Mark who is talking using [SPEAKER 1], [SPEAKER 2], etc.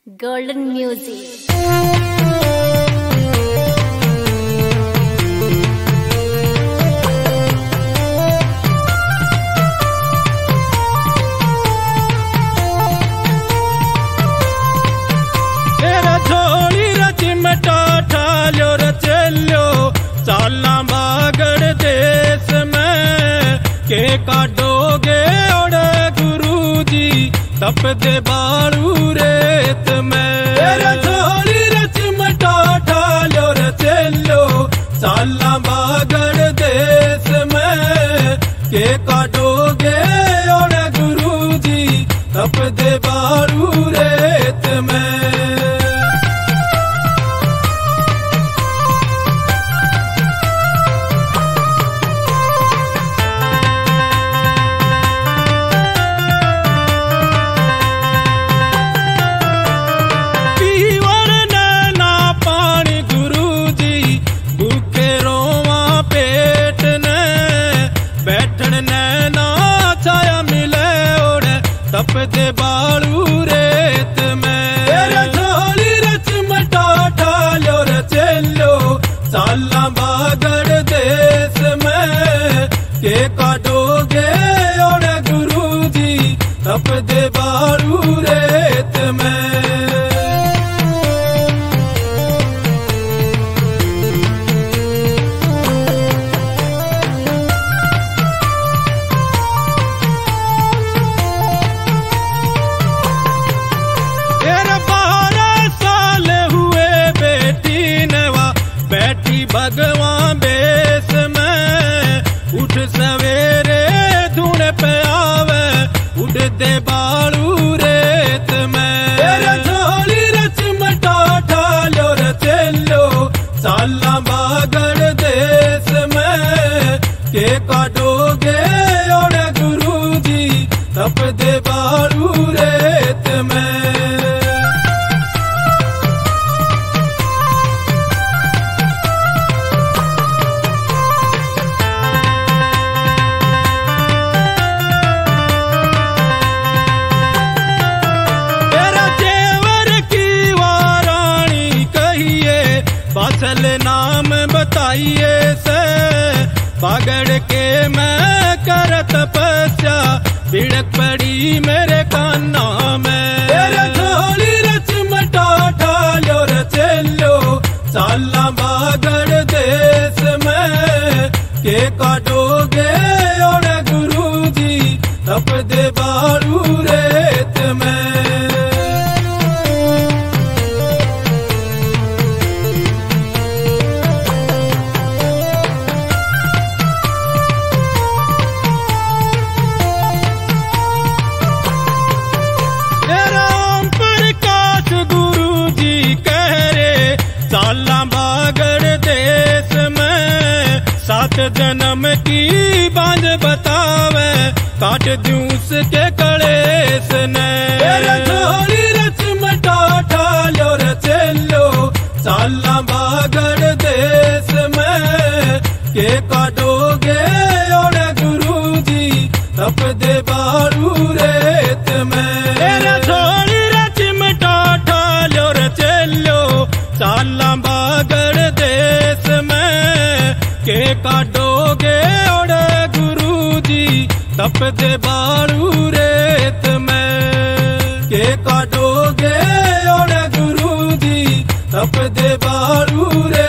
[SPEAKER 1] Golden Music.
[SPEAKER 2] चाला बागड़ देश में के काटोगे और गुरुजी तप दे बारू रेत में थोड़ी रच मटा ठालो रचेलो चाला बागड़ देश में के काटोगे और गुरुजी तप दे बारू रेत में। तप दे बारू रेत में थोड़ी रच मटा ठालो रचेलो चाला बागड़ देश में के काटोगे और गुरुजी तप दे बारू रेत में। भगवान बेस में उठ सवेरे धुन पे आवे उड़ दे बारू रेत में थोड़ी रच मटा ठालो रचेलो चाला बागड़ देश में के काटोगे और गुरुजी तप दे बारू रेत में। बादल नाम बताइए से बागड़ के मैं कर तपस्या बिड़क पड़ी मेरे कान्ना में थोड़ी रच मटा ठालो रचेलो चाला बागड़ देश में के काटोगे और गुरुजी तप दे बारू रेत में। चाला बागड़ देश में 7 जन्म की बांझ बतावे काट दूस के कलेस ने थोड़ी रच मटा ठालो रचेलो चाला बागड़ देश में के काटोगे और गुरुजी तप दे बारू रेत में थोड़ी रच मटा ठालो रचेलो चाला बागड़ देश में के काटोगे और गुरुजी तप दे बारू रेत में के काटोगे और गुरुजी तप दे बारू रेत।